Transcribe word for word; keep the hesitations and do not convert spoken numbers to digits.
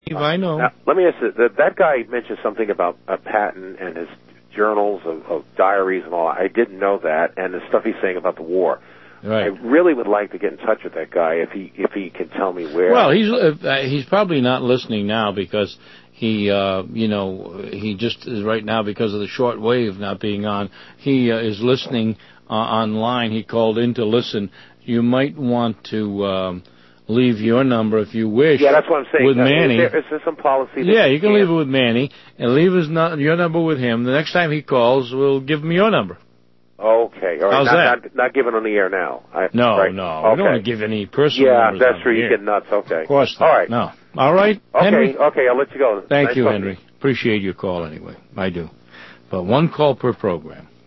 I know. Now, let me ask you, that, that guy mentioned something about uh, Patton and his journals of, of diaries and all. I didn't know that, and the stuff he's saying about the war. Right. I really would like to get in touch with that guy if he if he can tell me where. Well, he's uh, he's probably not listening now because he uh, you know he just is right now because of the short wave not being on. He uh, is listening uh, online. He called in to listen. You might want to um, leave your number if you wish. Yeah, that's what I'm saying. With uh, Manny. Is there, is there some policy? That yeah, you can can't... leave it with Manny and leave his no- your number with him. The next time he calls, we'll give him your number. Okay, all right. How's not, that? Not, not given on the air now. I, no, right? no. Okay. We don't want to give any personal yeah, numbers. that's on true. the You air. get nuts. Okay. Of course not. All right. No. All right, okay, Henry? Okay, I'll let you go. Thank nice you, talking. Henry. Appreciate your call anyway. I do. But one call per program.